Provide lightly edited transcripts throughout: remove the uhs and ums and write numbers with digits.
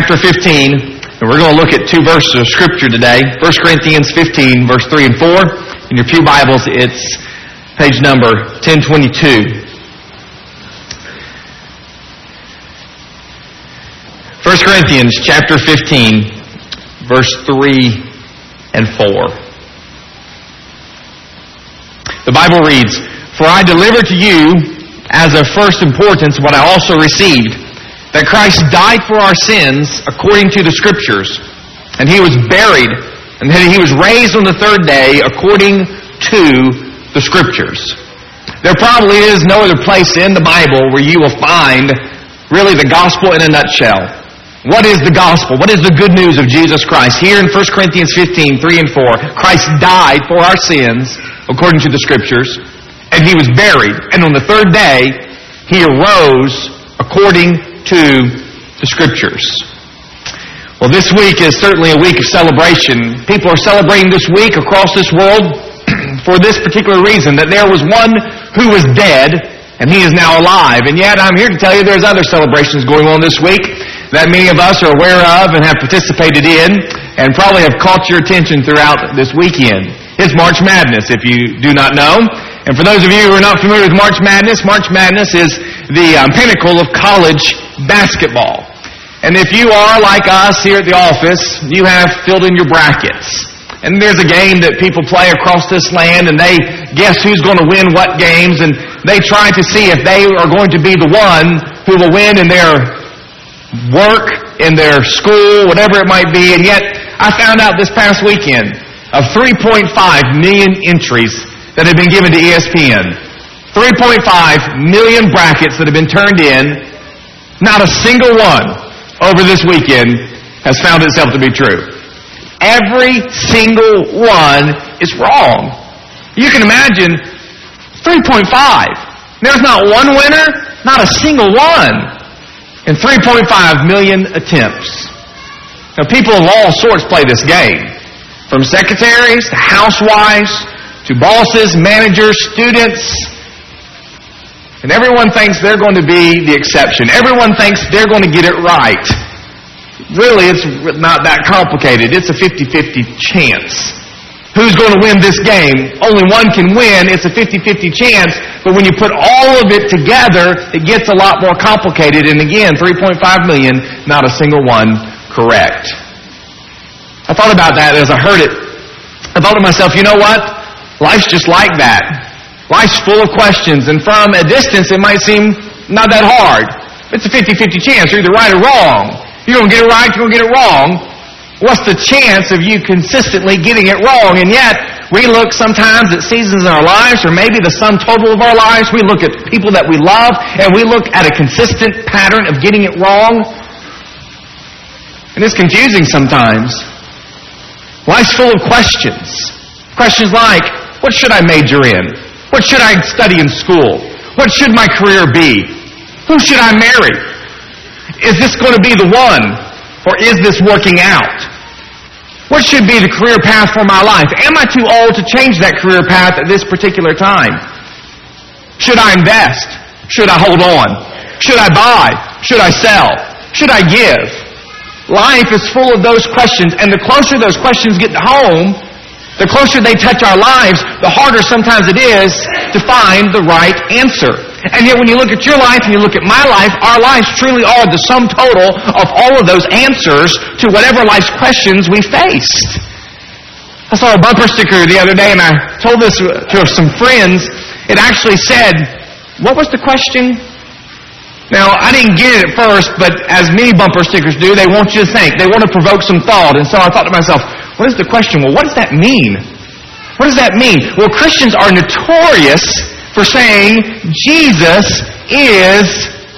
chapter 15, and we're going to look at two verses of Scripture today. 1 Corinthians 15, verse 3 and 4. In your pew Bibles, it's page number 1022. 1 Corinthians chapter 15, verse 3 and 4. The Bible reads, "For I delivered to you as of first importance what I also received, that Christ died for our sins according to the Scriptures, and He was buried, and that He was raised on the third day according to the Scriptures." There probably is no other place in the Bible where you will find really the gospel in a nutshell. What is the gospel? What is the good news of Jesus Christ? Here in 1 Corinthians 15, 3 and 4, Christ died for our sins according to the Scriptures, and He was buried, and on the third day He arose according to the Scriptures. Well, this week is certainly a week of celebration. People are celebrating this week across this world for this particular reason, that there was one who was dead, and He is now alive. And yet, I'm here to tell you there's other celebrations going on this week that many of us are aware of and have participated in, and probably have caught your attention throughout this weekend. It's March Madness, if you do not know. And for those of you who are not familiar with March Madness is the pinnacle of college basketball. And if you are like us here at the office, you have filled in your brackets. And there's a game that people play across this land, and they guess who's going to win what games, and they try to see if they are going to be the one who will win in their work, in their school, whatever it might be. And yet, I found out this past weekend of 3.5 million entries that have been given to ESPN. 3.5 million brackets that have been turned in. Not a single one over this weekend has found itself to be true. Every single one is wrong. You can imagine 3.5. There's not one winner, not a single one, in 3.5 million attempts. Now, people of all sorts play this game, from secretaries to housewives to bosses, managers, students. And everyone thinks they're going to be the exception. Everyone thinks they're going to get it right. Really, it's not that complicated. It's a 50-50 chance. Who's going to win this game? Only one can win. It's a 50-50 chance. But when you put all of it together, it gets a lot more complicated. And again, 3.5 million, not a single one correct. I thought about that as I heard it. I thought to myself, you know what? Life's just like that. Life's full of questions. And from a distance, it might seem not that hard. It's a 50-50 chance. You're either right or wrong. You're going to get it right, you're going to get it wrong. What's the chance of you consistently getting it wrong? And yet, we look sometimes at seasons in our lives, or maybe the sum total of our lives. We look at people that we love, and we look at a consistent pattern of getting it wrong. And it's confusing sometimes. Life's full of questions. Questions like, what should I major in? What should I study in school? What should my career be? Who should I marry? Is this going to be the one? Or is this working out? What should be the career path for my life? Am I too old to change that career path at this particular time? Should I invest? Should I hold on? Should I buy? Should I sell? Should I give? Life is full of those questions, and the closer those questions get to home, the closer they touch our lives, the harder sometimes it is to find the right answer. And yet when you look at your life and you look at my life, our lives truly are the sum total of all of those answers to whatever life's questions we faced. I saw a bumper sticker the other day, and I told this to some friends. It actually said, what was the question? Now, I didn't get it at first, but as many bumper stickers do, they want you to think. They want to provoke some thought. And so I thought to myself, what is the question? Well, what does that mean? What does that mean? Well, Christians are notorious for saying Jesus is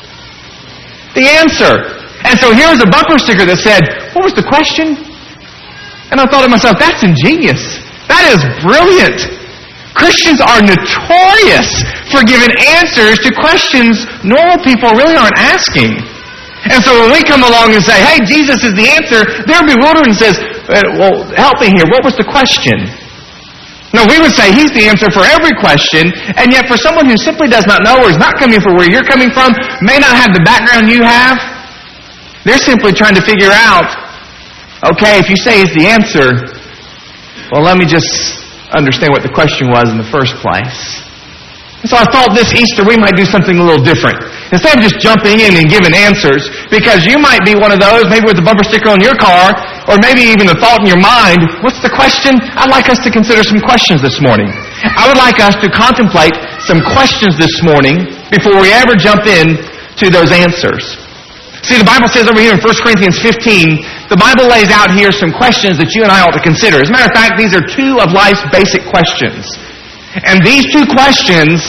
the answer. And so here's a bumper sticker that said, what was the question? And I thought to myself, that's ingenious. That is brilliant. Christians are notorious for giving answers to questions normal people really aren't asking. And so when we come along and say, hey, Jesus is the answer, they're bewildered and says, well, help me here. What was the question? No, we would say He's the answer for every question, and yet for someone who simply does not know or is not coming from where you're coming from, may not have the background you have, They're simply trying to figure out, okay, if you say it's the answer, well, let me just understand what the question was in the first place. And so I thought this Easter we might do something a little different. Instead of just jumping in and giving answers, because you might be one of those, maybe with a bumper sticker on your car, or maybe even a thought in your mind, what's the question? I'd like us to consider some questions this morning. I would like us to contemplate some questions this morning before we ever jump in to those answers. See, the Bible says over here in 1 Corinthians 15, the Bible lays out here some questions that you and I ought to consider. As a matter of fact, these are two of life's basic questions. And these two questions,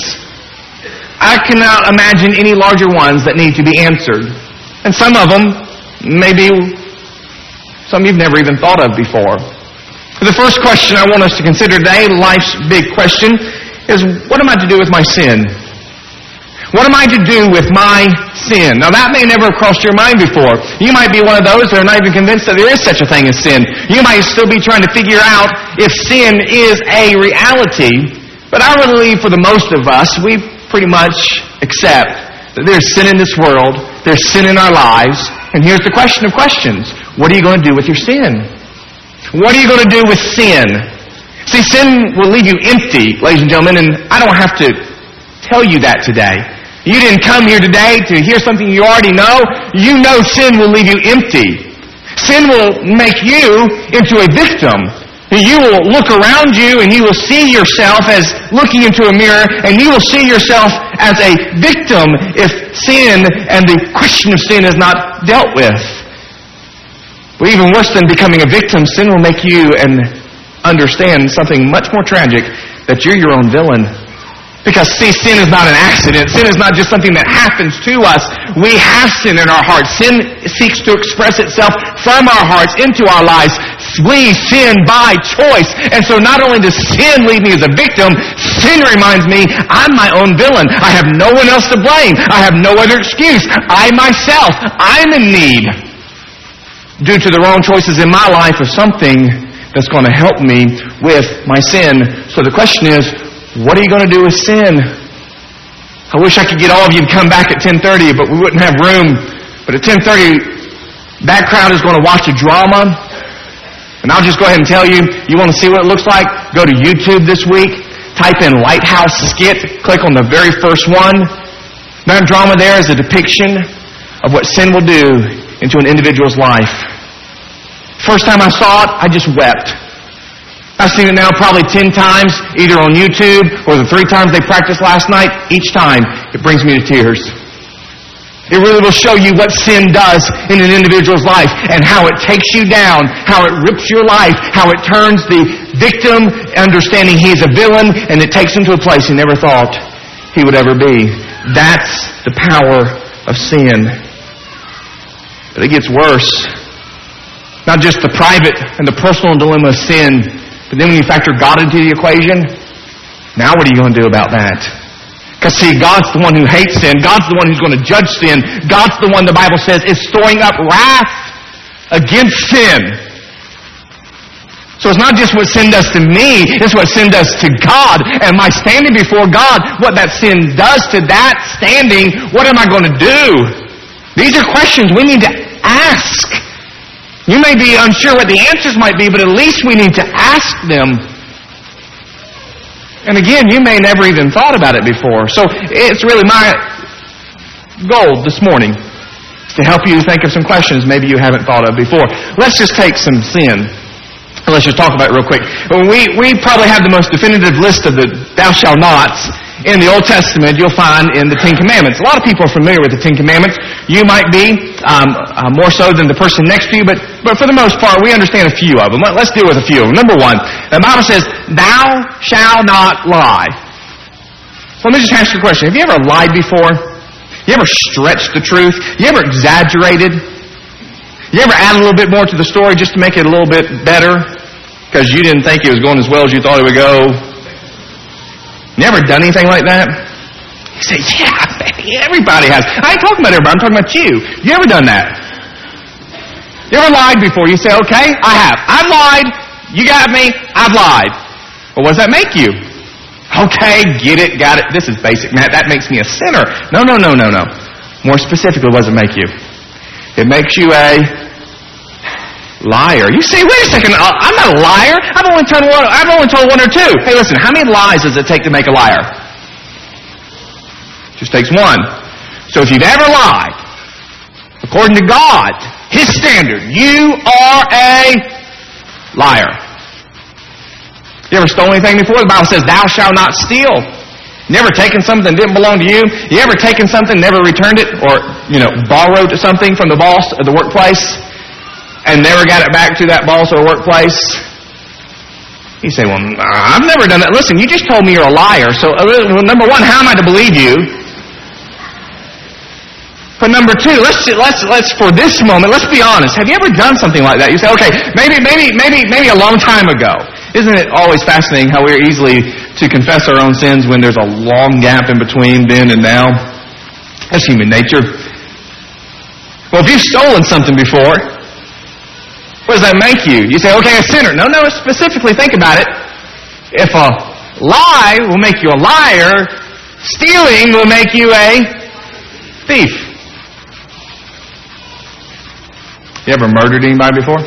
I cannot imagine any larger ones that need to be answered. And some of them, maybe some you've never even thought of before. The first question I want us to consider today, life's big question, is what am I to do with my sin? What am I to do with my sin? Now that may never have crossed your mind before. You might be one of those that are not even convinced that there is such a thing as sin. You might still be trying to figure out if sin is a reality. But I really believe for the most of us, we pretty much accept that there's sin in this world, there's sin in our lives, and here's the question of questions. What are you going to do with your sin? What are you going to do with sin? See, sin will leave you empty, ladies and gentlemen, and I don't have to tell you that today. You didn't come here today to hear something you already know. You know sin will leave you empty. Sin will make you into a victim. You will look around you and you will see yourself as looking into a mirror, and you will see yourself as a victim if sin and the question of sin is not dealt with. But even worse than becoming a victim, sin will make you and understand something much more tragic, that you're your own villain. Because, see, sin is not an accident. Sin is not just something that happens to us. We have sin in our hearts. Sin seeks to express itself from our hearts into our lives. We sin by choice. And so not only does sin leave me as a victim, sin reminds me I'm my own villain. I have no one else to blame. I have no other excuse. I myself, I'm in need, due to the wrong choices in my life, of something that's going to help me with my sin. So the question is, what are you going to do with sin? I wish I could get all of you to come back at 10:30, but we wouldn't have room. But at 10:30, that crowd is going to watch a drama. And I'll just go ahead and tell you, you want to see what it looks like? Go to YouTube this week, type in Lighthouse Skit, click on the very first one. That drama there is a depiction of what sin will do into an individual's life. First time I saw it, I just wept. I've seen it now probably 10 times, either on YouTube or the 3 times they practiced last night. Each time, it brings me to tears. It really will show you what sin does in an individual's life and how it takes you down, how it rips your life, how it turns the victim understanding he's a villain, and it takes him to a place he never thought he would ever be. That's the power of sin. But it gets worse. Not just the private and the personal dilemma of sin, but then when you factor God into the equation, now what are you going to do about that? Because see, God's the one who hates sin. God's the one who's going to judge sin. God's the one, the Bible says, is storing up wrath against sin. So it's not just what sin does to me, it's what sin does to God. And my standing before God, what that sin does to that standing, what am I going to do? These are questions we need to ask. You may be unsure what the answers might be, but at least we need to ask them. And again, you may never even thought about it before. So it's really my goal this morning to help you think of some questions maybe you haven't thought of before. Let's just take some sin. Let's just talk about it real quick. We probably have the most definitive list of the thou shalt nots in the Old Testament you'll find in the Ten Commandments. A lot of people are familiar with the Ten Commandments. You might be, more so than the person next to you, but for the most part, we understand a few of them. Let's deal with a few of them. Number 1, the Bible says, thou shalt not lie. So let me just ask you a question. Have you ever lied before? You ever stretched the truth? You ever exaggerated? You ever add a little bit more to the story just to make it a little bit better? Because you didn't think it was going as well as you thought it would go? You ever done anything like that? You say, yeah, everybody has. I ain't talking about everybody, I'm talking about you. You ever done that? You ever lied before? You say, okay, I have. I've lied. You got me. I've lied. Well, what does that make you? Okay, get it, got it. This is basic, Matt. That makes me a sinner. No. More specifically, what does it make you? It makes you a liar. You say, wait a second, I'm not a liar. I've only told one or two. Hey, listen, how many lies does it take to make a liar? Just takes one. So if you've ever lied, according to God, His standard, you are a liar. You ever stole anything before? The Bible says, thou shalt not steal. Never taken something that didn't belong to you? You ever taken something, never returned it? Or, borrowed something from the boss at the workplace and never got it back to that boss or workplace? You say, well, I've never done that. Listen, you just told me you're a liar. So, number one, how am I to believe you? But number two, let's for this moment, let's be honest. Have you ever done something like that? You say, okay, maybe a long time ago. Isn't it always fascinating how we're easily to confess our own sins when there's a long gap in between then and now? That's human nature. Well, if you've stolen something before, what does that make you? You say, okay, a sinner. No, specifically think about it. If a lie will make you a liar, stealing will make you a thief. You ever murdered anybody before?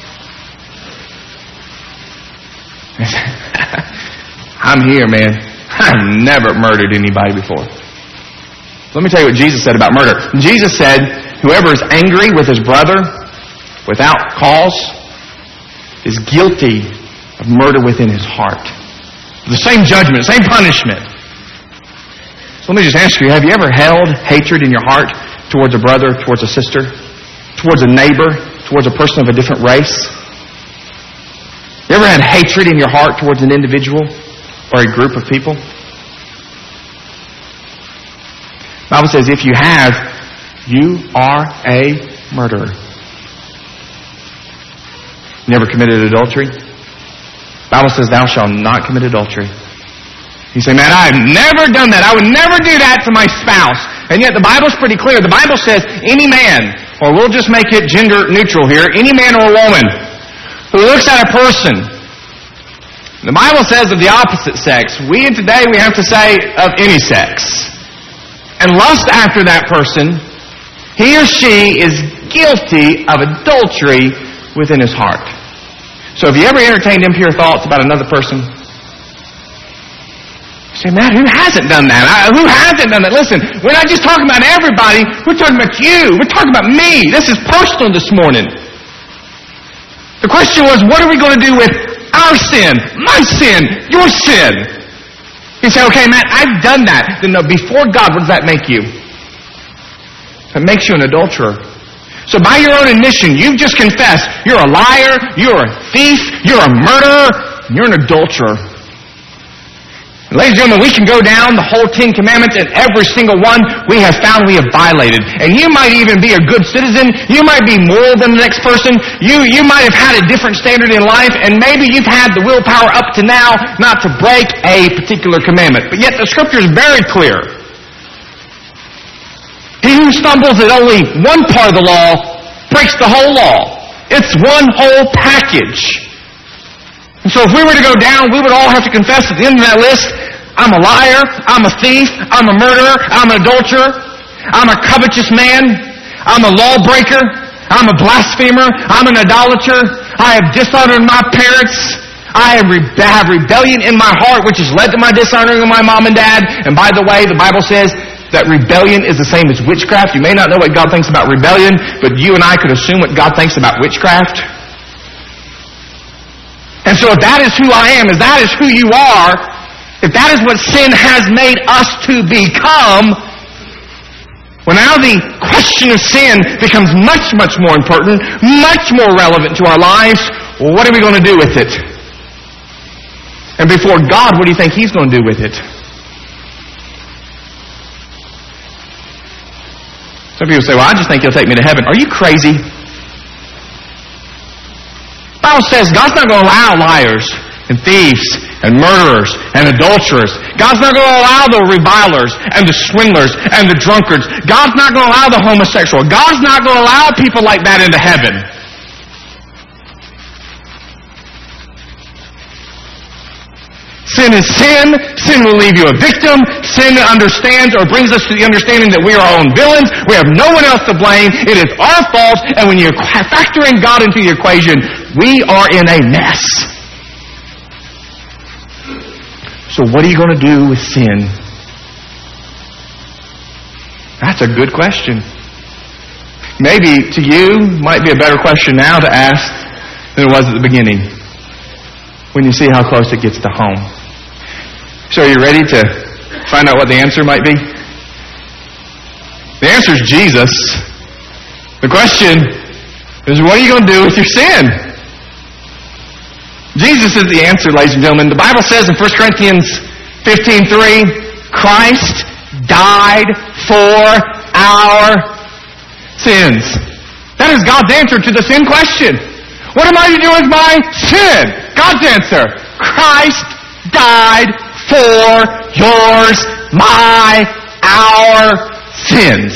I'm here, man. I've never murdered anybody before. Let me tell you what Jesus said about murder. Jesus said, whoever is angry with his brother without cause is guilty of murder within his heart. The same judgment, same punishment. So let me just ask you, have you ever held hatred in your heart towards a brother, towards a sister, towards a neighbor, towards a person of a different race? You ever had hatred in your heart towards an individual or a group of people? The Bible says if you have, you are a murderer. You ever committed adultery? The Bible says thou shalt not commit adultery. You say, man, I've never done that. I would never do that to my spouse. And yet the Bible's pretty clear. The Bible says any man, or we'll just make it gender neutral here, any man or woman who looks at a person, the Bible says of the opposite sex, today we have to say of any sex, and lust after that person, he or she is guilty of adultery within his heart. So have you ever entertained impure thoughts about another person? You say, man, who hasn't done that? Who hasn't done that? Listen, we're not just talking about everybody. We're talking about you. We're talking about me. This is personal this morning. The question was, what are we going to do with our sin, my sin, your sin? You say, okay, Matt, I've done that. Then no, before God, what does that make you? It makes you an adulterer. So by your own admission, you've just confessed you're a liar, you're a thief, you're a murderer, and you're an adulterer. And ladies and gentlemen, we can go down the whole 10 Commandments, and every single one we have found we have violated. And you might even be a good citizen. You might be moral than the next person. You might have had a different standard in life, and maybe you've had the willpower up to now not to break a particular commandment. But yet the Scripture is very clear. He who stumbles at only one part of the law breaks the whole law. It's one whole package. And so if we were to go down, we would all have to confess at the end of that list, I'm a liar, I'm a thief, I'm a murderer, I'm an adulterer, I'm a covetous man, I'm a lawbreaker, I'm a blasphemer, I'm an idolater, I have dishonored my parents, I have rebellion in my heart, which has led to my dishonoring of my mom and dad. And by the way, the Bible says that rebellion is the same as witchcraft. You may not know what God thinks about rebellion, but you and I could assume what God thinks about witchcraft. And so if that is who I am, if that is who you are, if that is what sin has made us to become, well, now the question of sin becomes much, much more important, much more relevant to our lives. Well, what are we going to do with it? And before God, what do you think He's going to do with it? Some people say, well, I just think He'll take me to heaven. Are you crazy? The Bible says God's not going to allow liars and thieves and murderers and adulterers. God's not going to allow the revilers and the swindlers and the drunkards. God's not going to allow the homosexual. God's not going to allow people like that into heaven. Sin is sin. Sin will leave you a victim. Sin understands or brings us to the understanding that we are our own villains. We have no one else to blame. It is our fault. And when you factor in God into the equation, we are in a mess. So what are you going to do with sin? That's a good question. Maybe to you might be a better question now to ask than it was at the beginning, when you see how close it gets to home. So are you ready to find out what the answer might be? The answer is Jesus. The question is, what are you going to do with your sin? Jesus is the answer, ladies and gentlemen. The Bible says in 1 Corinthians 15:3, Christ died for our sins. That is God's answer to the sin question. What am I to do with my sin? God's answer. Christ died for yours, our sins.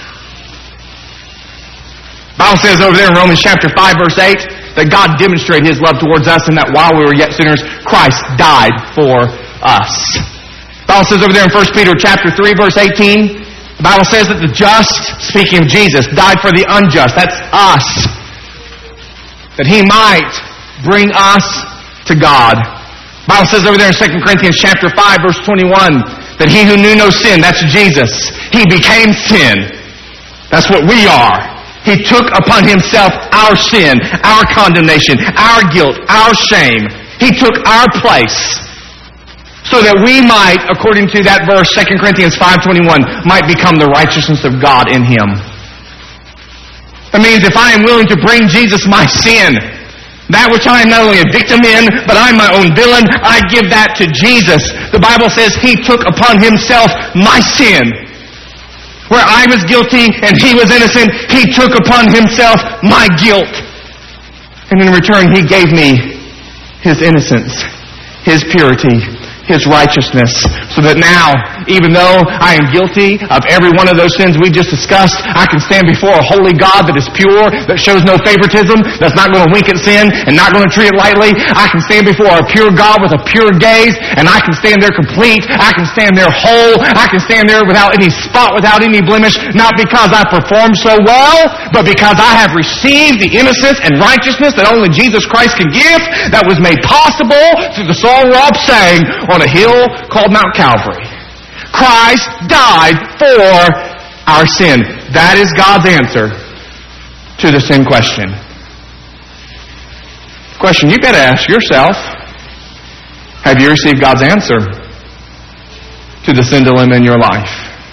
The Bible says over there in Romans chapter 5, verse 8, that God demonstrated His love towards us and that while we were yet sinners, Christ died for us. The Bible says over there in 1 Peter chapter 3, verse 18, the Bible says that the just, speaking of Jesus, died for the unjust. That's us. That He might bring us to God. The Bible says over there in 2 Corinthians chapter 5, verse 21, that He who knew no sin, that's Jesus, He became sin. That's what we are. He took upon Himself our sin, our condemnation, our guilt, our shame. He took our place so that we might, according to that verse, 2 Corinthians 5:21, might become the righteousness of God in Him. That means if I am willing to bring Jesus my sin, that which I am not only a victim in, but I'm my own villain, I give that to Jesus. The Bible says He took upon Himself my sin. Where I was guilty and He was innocent, He took upon Himself my guilt. And in return, He gave me His innocence, His purity, His righteousness, so that now, even though I am guilty of every one of those sins we just discussed, I can stand before a holy God that is pure, that shows no favoritism, that's not going to wink at sin and not going to treat it lightly. I can stand before a pure God with a pure gaze, and I can stand there complete. I can stand there whole. I can stand there without any spot, without any blemish, not because I performed so well, but because I have received the innocence and righteousness that only Jesus Christ can give, that was made possible through the song Rob sang on a hill called Mount Calvary. Christ died for our sin. That is God's answer to the sin question. Question you've got to ask yourself, have you received God's answer to the sin dilemma in your life?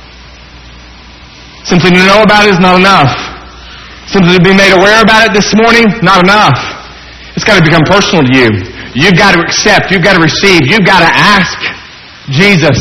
Simply to know about it is not enough. Simply to be made aware about it this morning, not enough. It's got to become personal to you. You've got to accept, you've got to receive, you've got to ask Jesus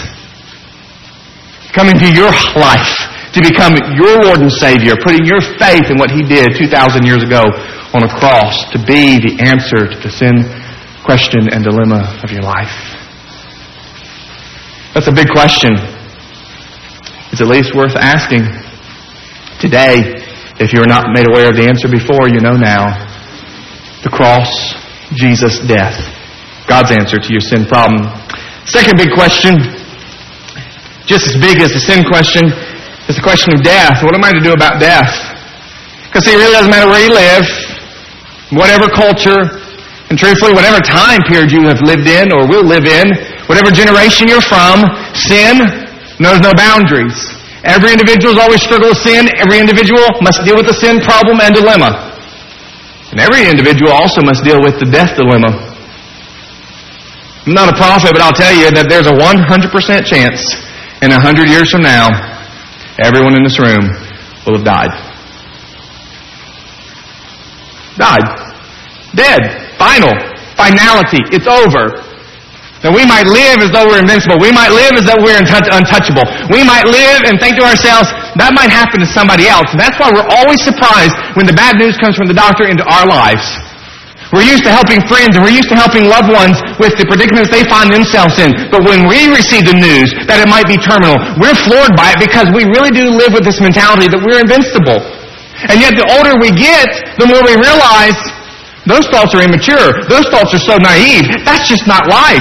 come into your life to become your Lord and Savior, putting your faith in what He did 2,000 years ago on a cross to be the answer to the sin question and dilemma of your life. That's a big question. It's at least worth asking. Today, if you're not made aware of the answer before, you know now. The cross, Jesus' death. God's answer to your sin problem. Second big question, just as big as the sin question, is the question of death. What am I to do about death? Because it really doesn't matter where you live, whatever culture, and truthfully, whatever time period you have lived in or will live in, whatever generation you're from, sin knows no boundaries. Every individual has always struggled with sin. Every individual must deal with the sin problem and dilemma. And every individual also must deal with the death dilemma. I'm not a prophet, but I'll tell you that there's a 100% chance in 100 years from now, everyone in this room will have died. Died. Dead. Final. Finality. It's over. Now we might live as though we're invincible. We might live as though we're untouchable. We might live and think to ourselves, that might happen to somebody else. And that's why we're always surprised when the bad news comes from the doctor into our lives. We're used to helping friends and we're used to helping loved ones with the predicaments they find themselves in. But when we receive the news that it might be terminal, we're floored by it because we really do live with this mentality that we're invincible. And yet the older we get, the more we realize those thoughts are immature. Those thoughts are so naive. That's just not life.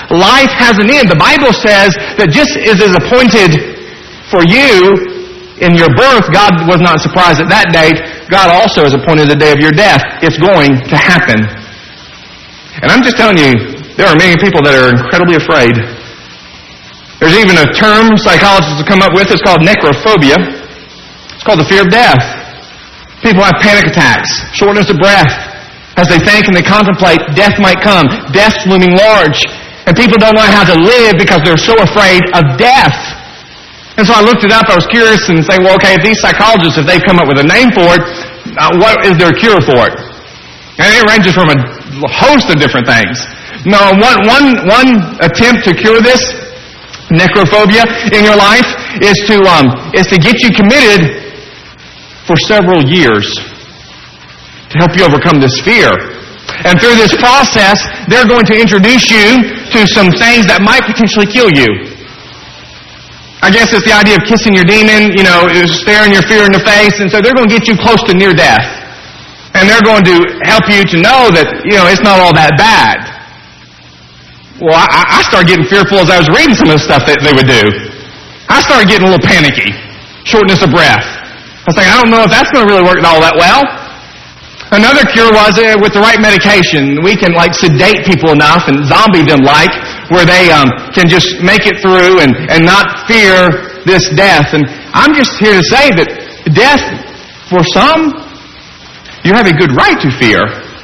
Life has an end. The Bible says that just as is appointed for you in your birth, God was not surprised at that date. God also has appointed the day of your death. It's going to happen. And I'm just telling you, there are many people that are incredibly afraid. There's even a term psychologists have come up with. It's called necrophobia. It's called the fear of death. People have panic attacks, shortness of breath, as they think and they contemplate death might come. Death's looming large. And people don't know how to live because they're so afraid of death. And so I looked it up. I was curious and saying, well, okay, if these psychologists, if they've come up with a name for it, what is their cure for it? And it ranges from a host of different things. No, one attempt to cure this necrophobia in your life is to get you committed for several years to help you overcome this fear. And through this process, they're going to introduce you to some things that might potentially kill you. I guess it's the idea of kissing your demon, staring your fear in the face, and so they're going to get you close to near death. And they're going to help you to know that, it's not all that bad. Well, I started getting fearful as I was reading some of the stuff that they would do. I started getting a little panicky, shortness of breath. I was like, I don't know if that's going to really work all that well. Another cure was with the right medication. We can sedate people enough and zombie them where they can just make it through and not fear this death. And I'm just here to say that death, for some, you have a good right to fear.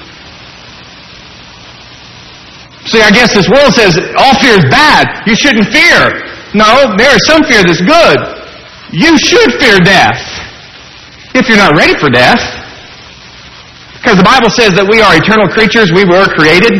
See, I guess this world says all fear is bad. You shouldn't fear. No, there is some fear that's good. You should fear death if you're not ready for death. Because the Bible says that we are eternal creatures. We were created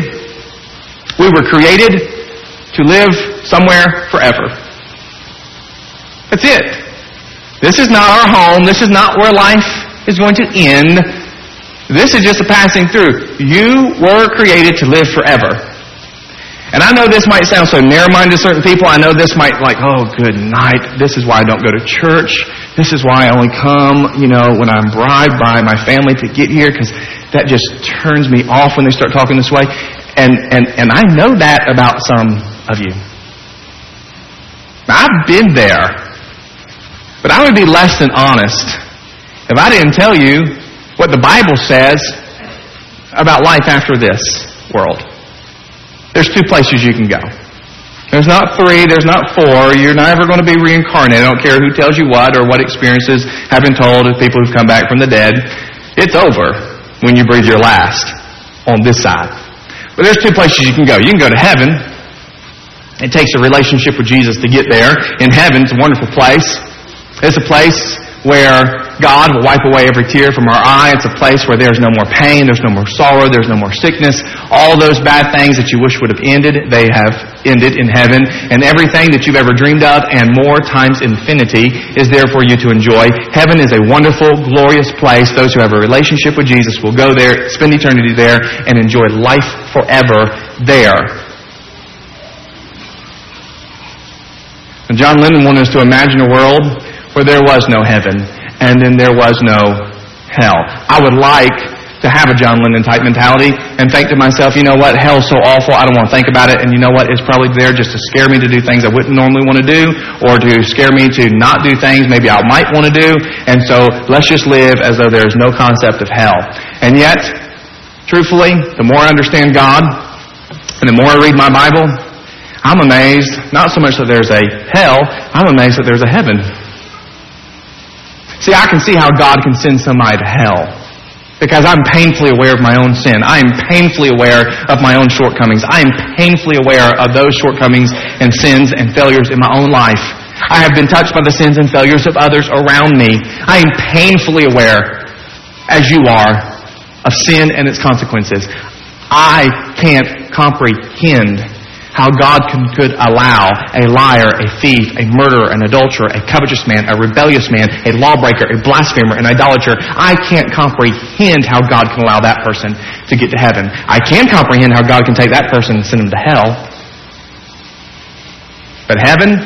to live somewhere forever. That's it. This is not our home. This is not where life is going to end. This is just a passing through. You were created to live forever. And I know this might sound so narrow-minded to certain people. I know this might oh, good night. This is why I don't go to church. This is why I only come, when I'm bribed by my family to get here, because that just turns me off when they start talking this way. And I know that about some of you. Now, I've been there. But I would be less than honest if I didn't tell you what the Bible says about life after this world. There's 2 places you can go. There's not 3, there's not 4. You're never going to be reincarnated. I don't care who tells you what or what experiences have been told of people who've come back from the dead. It's over when you breathe your last on this side. But there's 2 places you can go. You can go to heaven. It takes a relationship with Jesus to get there. In heaven, it's a wonderful place. It's a place where God will wipe away every tear from our eye. It's a place where there's no more pain, there's no more sorrow, there's no more sickness. All those bad things that you wish would have ended, they have ended in heaven. And everything that you've ever dreamed of and more times infinity is there for you to enjoy. Heaven is a wonderful, glorious place. Those who have a relationship with Jesus will go there, spend eternity there, and enjoy life forever there. And John Lennon wanted us to imagine a world where there was no heaven, and then there was no hell. I would like to have a John Lennon type mentality and think to myself, you know what, hell's so awful, I don't want to think about it, and you know what, it's probably there just to scare me to do things I wouldn't normally want to do, or to scare me to not do things maybe I might want to do, and so let's just live as though there's no concept of hell. And yet, truthfully, the more I understand God, and the more I read my Bible, I'm amazed, not so much that there's a hell, I'm amazed that there's a heaven. See, I can see how God can send somebody to hell because I'm painfully aware of my own sin. I am painfully aware of my own shortcomings. I am painfully aware of those shortcomings and sins and failures in my own life. I have been touched by the sins and failures of others around me. I am painfully aware, as you are, of sin and its consequences. I can't comprehend how God could allow a liar, a thief, a murderer, an adulterer, a covetous man, a rebellious man, a lawbreaker, a blasphemer, an idolater. I can't comprehend how God can allow that person to get to heaven. I can comprehend how God can take that person and send him to hell. But heaven,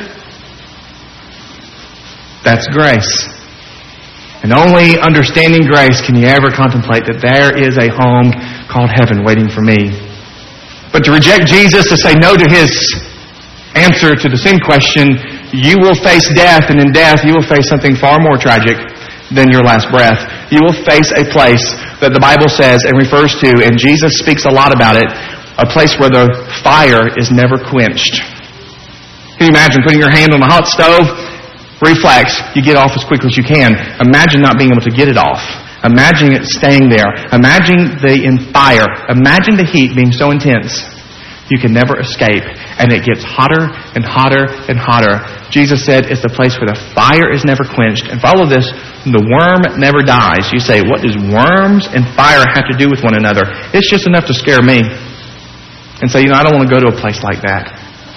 that's grace. And only understanding grace can you ever contemplate that there is a home called heaven waiting for me. But to reject Jesus, to say no to His answer to the sin question, you will face death, and in death you will face something far more tragic than your last breath. You will face a place that the Bible says and refers to, and Jesus speaks a lot about it, a place where the fire is never quenched. Can you imagine putting your hand on a hot stove? Reflex, you get off as quickly as you can. Imagine not being able to get it off. Imagine it staying there. Imagine the fire. Imagine the heat being so intense you can never escape. And it gets hotter and hotter and hotter. Jesus said it's the place where the fire is never quenched. And follow this, the worm never dies. You say, what does worms and fire have to do with one another? It's just enough to scare me. And say, I don't want to go to a place like that.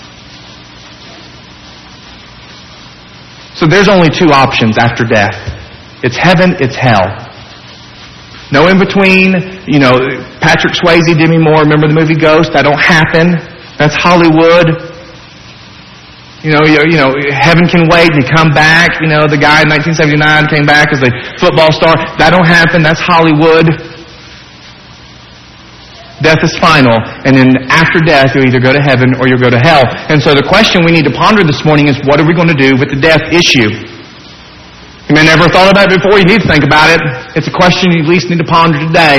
So there's only two options after death. It's heaven, it's hell. No in between. Patrick Swayze, Demi Moore, remember the movie Ghost? That don't happen. That's Hollywood. Heaven can wait and come back. The guy in 1979 came back as a football star. That don't happen. That's Hollywood. Death is final. And then after death, you'll either go to heaven or you'll go to hell. And so the question we need to ponder this morning is, what are we going to do with the death issue? You may never have thought about it before. You need to think about it. It's a question you at least need to ponder today.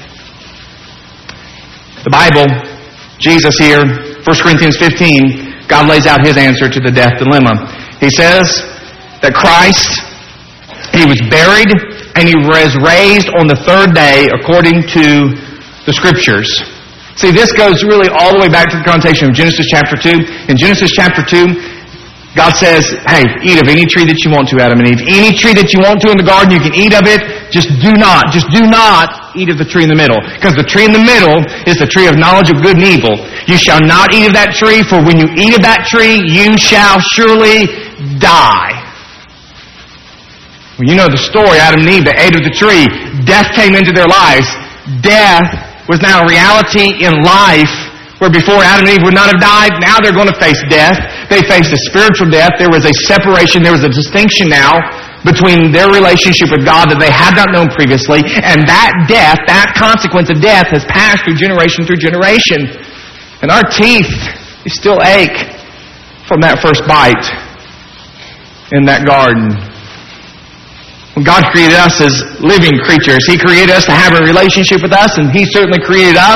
The Bible, Jesus here, 1 Corinthians 15, God lays out His answer to the death dilemma. He says that Christ, He was buried and He was raised on the third day according to the Scriptures. See, this goes really all the way back to the connotation of Genesis chapter 2. In Genesis chapter 2, God says, hey, eat of any tree that you want to, Adam and Eve. Any tree that you want to in the garden, you can eat of it. Just do not eat of the tree in the middle. Because the tree in the middle is the tree of knowledge of good and evil. You shall not eat of that tree, for when you eat of that tree, you shall surely die. Well, you know the story, Adam and Eve, they ate of the tree. Death came into their lives. Death was now a reality in life, where before Adam and Eve would not have died, now they're going to face death. They faced a spiritual death. There was a separation. There was a distinction now between their relationship with God that they had not known previously. And that death, that consequence of death, has passed through generation. And our teeth, they still ache from that first bite in that garden. When God created us as living creatures, He created us to have a relationship with us, and He certainly created us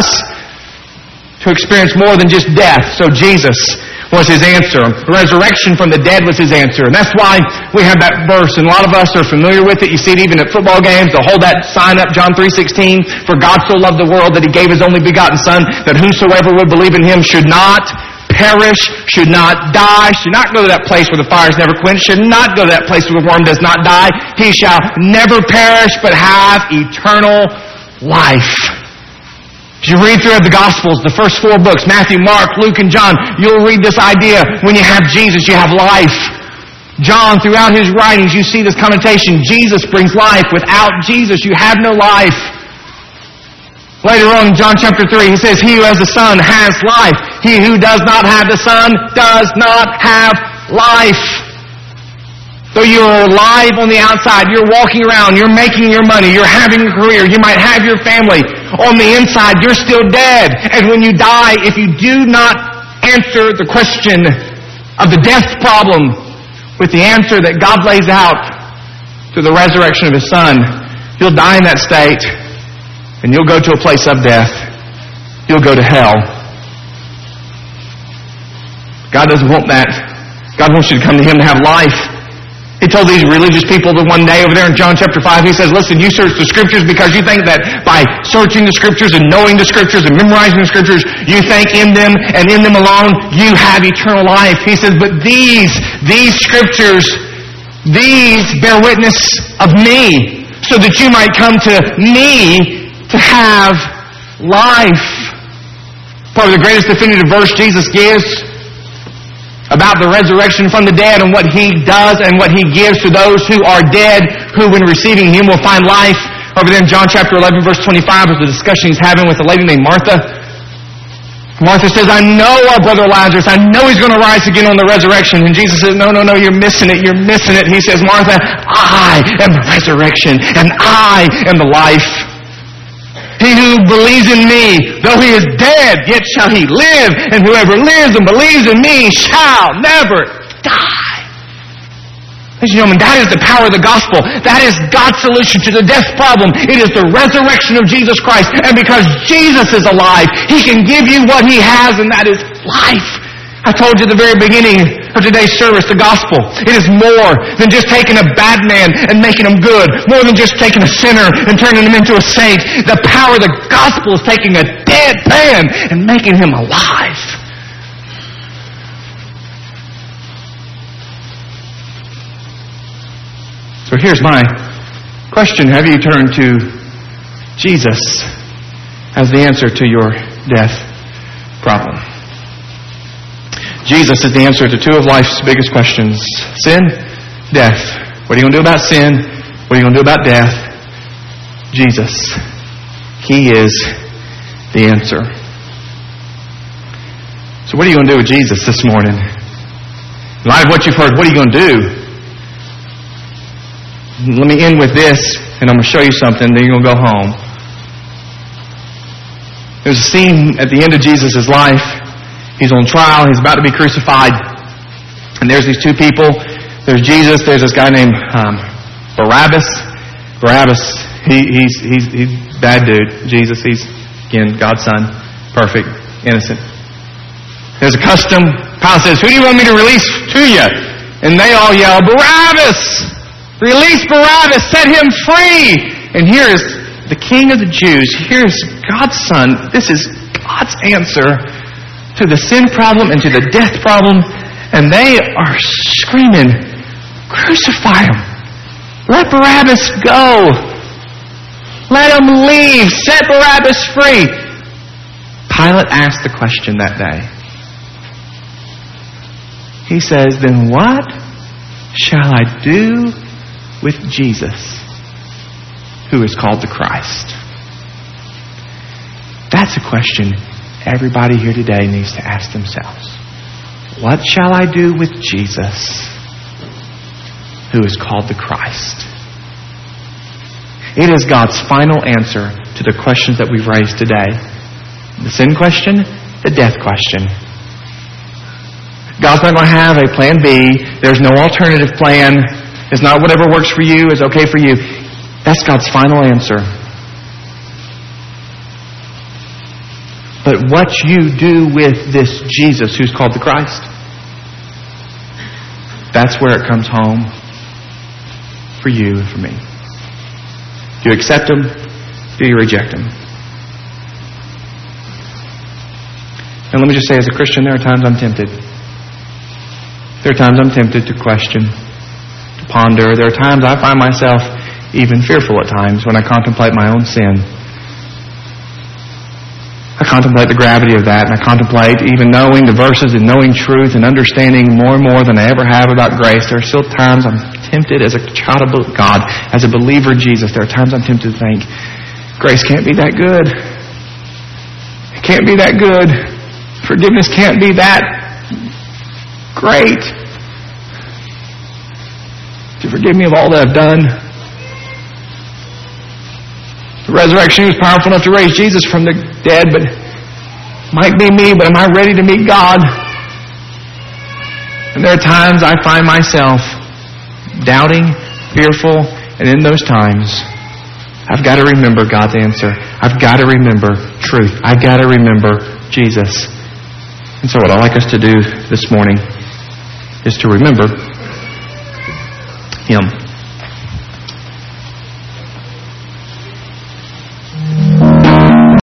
to experience more than just death. So Jesus was His answer. Resurrection from the dead was His answer. And that's why we have that verse, and a lot of us are familiar with it. You see it even at football games. They'll hold that sign up, John 3:16, for God so loved the world that He gave His only begotten Son, that whosoever would believe in Him should not perish, should not die, should not go to that place where the fire is never quenched, should not go to that place where the worm does not die. He shall never perish, but have eternal life. If you read through the Gospels, the first 4 books, Matthew, Mark, Luke, and John, you'll read this idea. When you have Jesus, you have life. John, throughout his writings, you see this connotation. Jesus brings life. Without Jesus, you have no life. Later on in John chapter 3, he says, he who has the Son has life. He who does not have the Son does not have life. Though you are alive on the outside, you're walking around, you're making your money, you're having a career, you might have your family. On the inside, you're still dead. And when you die, if you do not answer the question of the death problem with the answer that God lays out through the resurrection of His Son, you'll die in that state, and you'll go to a place of death. You'll go to hell. God doesn't want that. God wants you to come to Him to have life. He told these religious people that one day over there in John chapter 5, He says, listen, you search the Scriptures because you think that by searching the Scriptures and knowing the Scriptures and memorizing the Scriptures, you think in them and in them alone you have eternal life. He says, but these Scriptures, these bear witness of me, so that you might come to me to have life. Probably the greatest definitive verse Jesus gives about the resurrection from the dead and what He does and what He gives to those who are dead, who when receiving Him will find life. Over there in John chapter 11, verse 25 is the discussion He's having with a lady named Martha. Martha says, I know our brother Lazarus. I know he's going to rise again on the resurrection. And Jesus says, no, you're missing it. You're missing it. He says, Martha, I am the resurrection and I am the life. He who believes in me, though he is dead, yet shall he live. And whoever lives and believes in me shall never die. Ladies and gentlemen, that is the power of the gospel. That is God's solution to the death problem. It is the resurrection of Jesus Christ. And because Jesus is alive, He can give you what He has, and that is life. I told you at the very beginning of today's service, the gospel. It is more than just taking a bad man and making him good. More than just taking a sinner and turning him into a saint. The power of the gospel is taking a dead man and making him alive. So here's my question. Have you turned to Jesus as the answer to your death problem? Jesus is the answer to two of life's biggest questions. Sin, death. What are you going to do about sin? What are you going to do about death? Jesus. He is the answer. So what are you going to do with Jesus this morning? In light of what you've heard, what are you going to do? Let me end with this, and I'm going to show you something, then you're going to go home. There's a scene at the end of Jesus' life. He's on trial. He's about to be crucified. And there's these two people. There's Jesus. There's this guy named Barabbas. Barabbas, he's a bad dude. Jesus, he's, again, God's son. Perfect. Innocent. There's a custom. Pilate says, who do you want me to release to you? And they all yell, Barabbas! Release Barabbas! Set him free! And here is the King of the Jews. Here's God's son. This is God's answer to the sin problem and to the death problem, and they are screaming, crucify him. Let Barabbas go. Let him leave. Set Barabbas free. Pilate asked the question that day. He says, then what shall I do with Jesus, who is called the Christ? That's a question everybody here today needs to ask themselves. What shall I do with Jesus, who is called the Christ? It is God's final answer to the questions that we've raised today. The sin question, the death question. God's not going to have a plan B. There's no alternative plan. It's not whatever works for you is okay for you. That's God's final answer. But what you do with this Jesus who's called the Christ, that's where it comes home for you and for me. Do you accept Him? Do you reject Him? And let me just say, as a Christian, there are times I'm tempted. There are times I'm tempted to question, to ponder. There are times I find myself even fearful at times when I contemplate my own sin. I contemplate the gravity of that, and I contemplate even knowing the verses and knowing truth and understanding more and more than I ever have about grace. There are still times I'm tempted as a child of God, as a believer in Jesus. There are times I'm tempted to think, grace can't be that good. It can't be that good. Forgiveness can't be that great to forgive me of all that I've done. The resurrection was powerful enough to raise Jesus from the dead, but might be me, but am I ready to meet God? And there are times I find myself doubting, fearful, and in those times, I've got to remember God's answer. I've got to remember truth. I've got to remember Jesus. And so what I'd like us to do this morning is to remember Him.